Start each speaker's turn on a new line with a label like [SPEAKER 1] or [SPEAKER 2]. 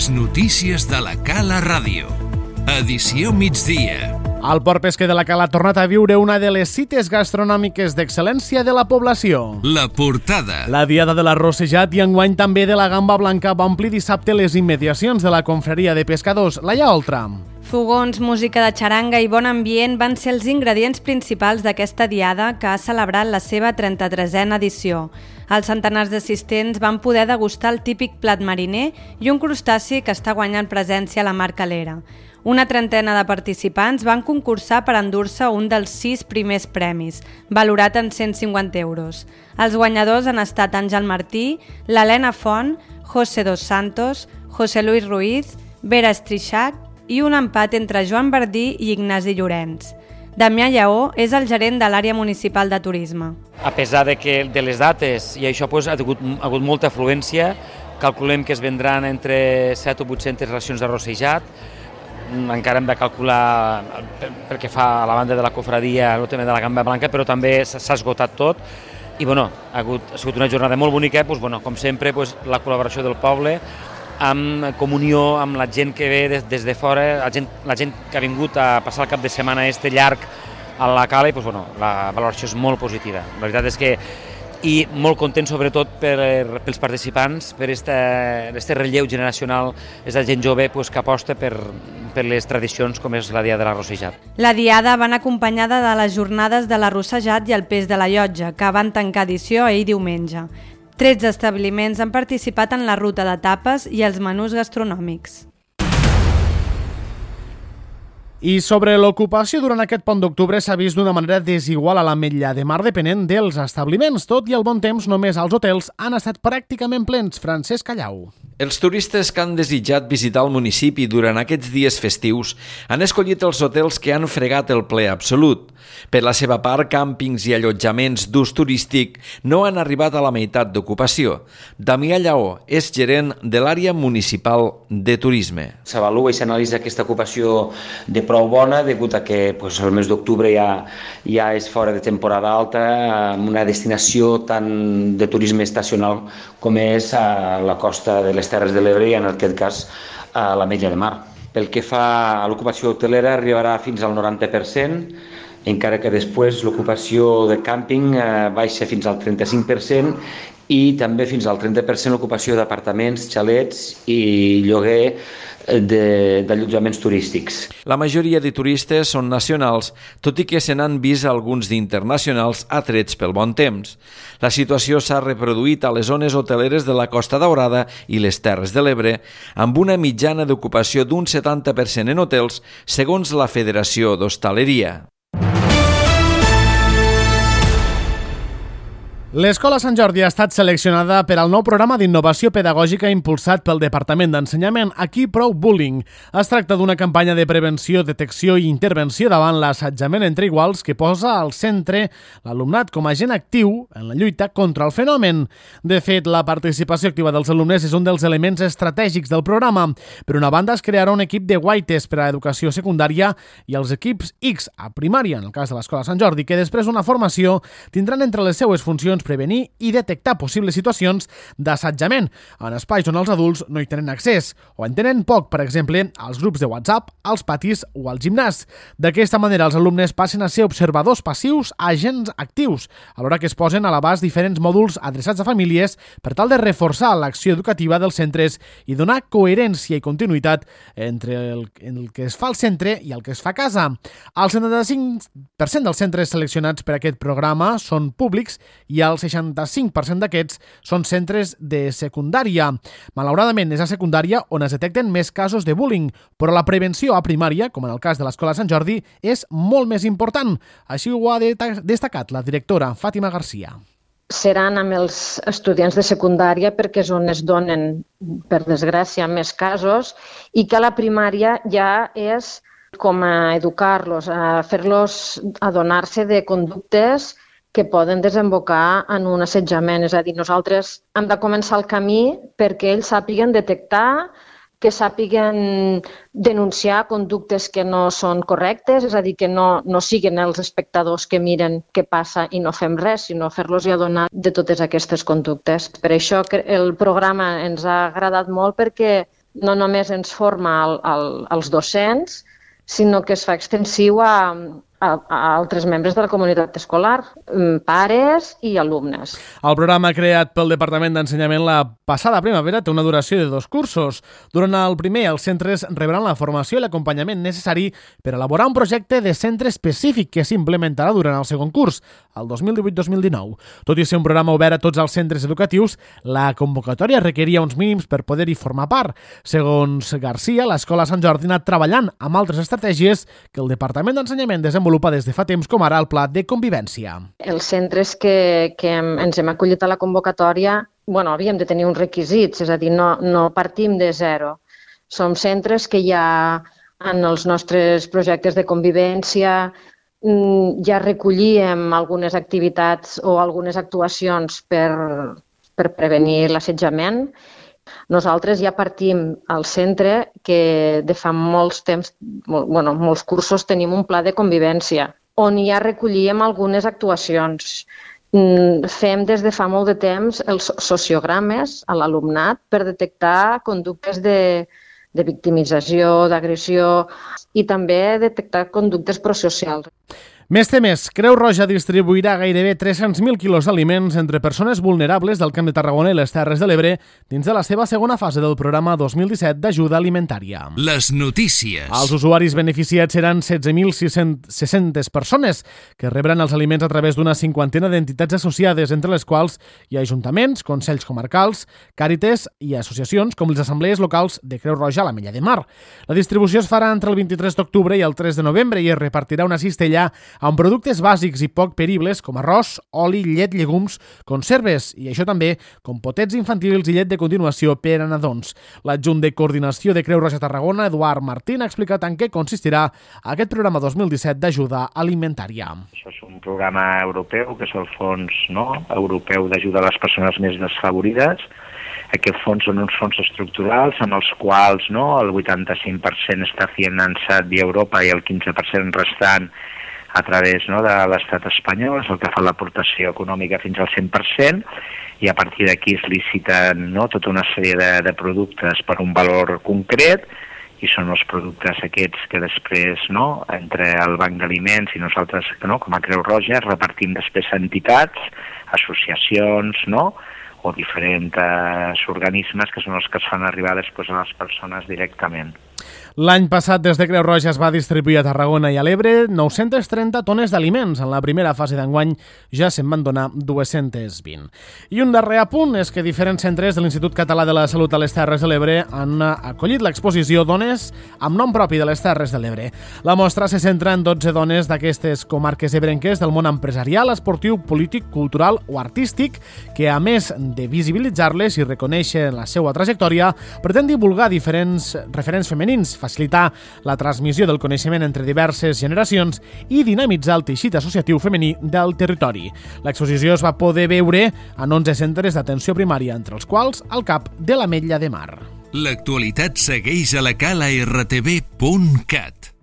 [SPEAKER 1] Les notícies de la Cala Ràdio. Edició migdia.
[SPEAKER 2] El Port Pesquer de la Cala ha tornat a viure una de les cites gastronòmiques d'excel·lència de la població.
[SPEAKER 1] La portada.
[SPEAKER 2] La Diada de l'Arrossejat i enguany també de la Gamba Blanca va omplir dissabte les immediacions de la confraria de pescadors Laia Oltra.
[SPEAKER 3] Fogons, música de xaranga i bon ambient van ser els ingredients principals d'aquesta diada que ha celebrat la seva 33a edició. Els centenars d'assistents van poder degustar el típic plat mariner i un crustaci que està guanyant presència a la mar Calera. Una trentena de participants van concursar per endur-se un dels 6 primers premis, valorat en 150 euros. Els guanyadors han estat Àngel Martí, l'Helena Font, José dos Santos, José Luis Ruiz, Vera Estrixac i un empat entre Joan Verdí i Ignasi Llorenç. Damià Lleó és el gerent de l'àrea municipal de turisme.
[SPEAKER 4] A pesar de les dates i això ha hagut molta afluència, calculem que es vendran entre 7 o 800 racions d'arrossejat. Encara hem de calcular pel que fa a la banda de la cofradia el tema de la Gamba Blanca, però també s'ha esgotat tot. I ha sigut una jornada molt bonica, com sempre, la col·laboració del poble, amb comunió amb la gent que ve des de fora, la gent que ha vingut a passar el cap de setmana llarg a la cala, i la valoració és molt positiva. La veritat és que i molt content sobretot pels participants, per aquest relleu generacional, és la gent jove que aposta per les tradicions com és la Diada de l'Arrossejat.
[SPEAKER 3] La Diada va anar acompanyada de les jornades de l'Arrossejat i el Pes de la Llotja, que van tancar edició ahir diumenge. 13 establiments han participat en la ruta de tapes i els menús gastronòmics.
[SPEAKER 2] I sobre l'ocupació durant aquest pont d'octubre s'ha vist d'una manera desigual a l'Ametlla de Mar depenent dels establiments. Tot i el bon temps, només els hotels han estat pràcticament plens. Francesc Callau.
[SPEAKER 5] Els turistes que han desitjat visitar el municipi durant aquests dies festius han escollit els hotels que han fregat el ple absolut. Per la seva part, càmpings i allotjaments d'ús turístic no han arribat a la meitat d'ocupació. Damià Lleó és gerent de l'àrea municipal de turisme.
[SPEAKER 6] S'avalua i s'analitza aquesta ocupació de prou bona, degut a que el mes d'octubre ja és fora de temporada alta, amb una destinació tant de turisme estacional com és a la costa de les Terres de l'Ebre i en aquest cas a l'Ametlla de Mar. Pel que fa a l'ocupació hotelera arribarà fins al 90%, encara que després l'ocupació de càmping baixa fins al 35% i també fins al 30% l'ocupació d'apartaments, xalets i lloguer d'allotjaments turístics.
[SPEAKER 5] La majoria de turistes són nacionals, tot i que se n'han vist alguns d'internacionals atrets pel bon temps. La situació s'ha reproduït a les zones hoteleres de la Costa Daurada i les Terres de l'Ebre, amb una mitjana d'ocupació d'un 70% en hotels, segons la Federació d'Hostaleria.
[SPEAKER 2] L'Escola Sant Jordi ha estat seleccionada per al nou programa d'innovació pedagògica impulsat pel Departament d'Ensenyament, Aquí Prou Bullying. Es tracta d'una campanya de prevenció, detecció i intervenció davant l'assetjament entre iguals que posa al centre l'alumnat com a agent actiu en la lluita contra el fenomen. De fet, la participació activa dels alumnes és un dels elements estratègics del programa. Per una banda, es crearà un equip de guaites per a educació secundària i els equips X a primària, en el cas de l'Escola Sant Jordi, que després d'una formació tindran entre les seues funcions prevenir i detectar possibles situacions d'assetjament en espais on els adults no hi tenen accés o en tenen poc, per exemple, als grups de WhatsApp, als patis o al gimnàs. D'aquesta manera, els alumnes passen a ser observadors passius a agents actius, alhora que es posen a l'abast diferents mòduls adreçats a famílies per tal de reforçar l'acció educativa dels centres i donar coherència i continuïtat entre el que es fa al centre i el que es fa a casa. El 75% dels centres seleccionats per aquest programa són públics i el 65% d'aquests són centres de secundària. Malauradament, és a secundària on es detecten més casos de bullying, però la prevenció a primària, com en el cas de l'Escola Sant Jordi, és molt més important. Així ho ha destacat la directora Fàtima Garcia.
[SPEAKER 7] Seran amb els estudiants de secundària perquè és on es donen, per desgràcia, més casos i que a la primària ja és com a educar-los, a fer-los adonar-se de conductes que poden desembocar en un assetjament. És a dir, nosaltres hem de començar el camí perquè ells sàpiguen detectar, que sàpiguen denunciar conductes que no són correctes, és a dir, que no siguin els espectadors que miren què passa i no fem res, sinó fer-los adonar de totes aquestes conductes. Per això el programa ens ha agradat molt perquè no només ens forma els docents, sinó que es fa extensiu a altres membres de la comunitat escolar, pares i alumnes.
[SPEAKER 2] El programa creat pel Departament d'Ensenyament la passada primavera té una duració de 2 cursos. Durant el primer, els centres rebran la formació i l'acompanyament necessari per elaborar un projecte de centre específic que s'implementarà durant el segon curs, el 2018-2019. Tot i ser un programa obert a tots els centres educatius, la convocatòria requeria uns mínims per poder-hi formar part. Segons Garcia, l'Escola Sant Jordi ha anat treballant amb altres estratègies que el Departament d'Ensenyament desenvolupa des de fa temps, com ara el Pla de Convivència.
[SPEAKER 7] Els centres que ens hem acollit a la convocatòria, havíem de tenir uns requisits, és a dir, no partim de zero. Som centres que ja en els nostres projectes de convivència ja recollíem algunes activitats o algunes actuacions per prevenir l'assetjament. Nosaltres ja partim al centre que de fa molts cursos tenim un pla de convivència on ja recollíem algunes actuacions. Fem des de fa molt de temps els sociogrames a l'alumnat per detectar conductes de victimització, d'agressió i també detectar conductes prosocials.
[SPEAKER 2] Més temes. Creu Roja distribuirà gairebé 300.000 quilos d'aliments entre persones vulnerables del Camp de Tarragona i les Terres de l'Ebre dins de la seva segona fase del programa 2017 d'ajuda alimentària.
[SPEAKER 1] Les notícies.
[SPEAKER 2] Els usuaris beneficiats seran 16.600 persones que rebran els aliments a través d'una cinquantena d'entitats associades, entre les quals hi ha ajuntaments, consells comarcals, càrites i associacions com les assemblees locals de Creu Roja a l'Ametlla de Mar. La distribució es farà entre el 23 d'octubre i el 3 de novembre i es repartirà una cistella amb productes bàsics i poc peribles com arròs, oli, llet, llegums, conserves i això també compotets infantils i llet de continuació per a nadons. L'adjunt de coordinació de Creu Roja Tarragona, Eduard Martín, ha explicat en què consistirà aquest programa 2017 d'ajuda alimentària.
[SPEAKER 8] Això és un programa europeu, que és el Fons Europeu d'Ajuda a les Persones Més Desfavorides. Aquests fons són uns fons estructurals en els quals el 85% està finançat via Europa i el 15% restant a través de l'estat espanyol, és el que fa l'aportació econòmica fins al 100%, i a partir d'aquí es liciten tota una sèrie de productes per un valor concret, i són els productes aquests que després, entre el Banc d'Aliments i nosaltres, com a Creu Roja, repartim després a entitats, associacions, o diferents organismes que són els que es fan arribar després a les persones directament.
[SPEAKER 2] L'any passat, des de Creu Roja, es va distribuir a Tarragona i a l'Ebre 930 tones d'aliments. En la primera fase d'enguany ja se'n van donar 220. I un darrer apunt és que diferents centres de l'Institut Català de la Salut a les Terres de l'Ebre han acollit l'exposició Dones amb nom propi de les Terres de l'Ebre. La mostra se centra en 12 dones d'aquestes comarques ebrenques del món empresarial, esportiu, polític, cultural o artístic, que a més de visibilitzar-les i reconèixer la seva trajectòria, pretén divulgar diferents referents femenins, facilitar la transmissió del coneixement entre diverses generacions i dinamitzar el teixit associatiu femení del territori. L'exposició es va poder veure en 11 centres d'atenció primària, entre els quals el CAP de l'Ametlla de Mar.
[SPEAKER 1] L'actualitat segueix a la cala rtv.cat.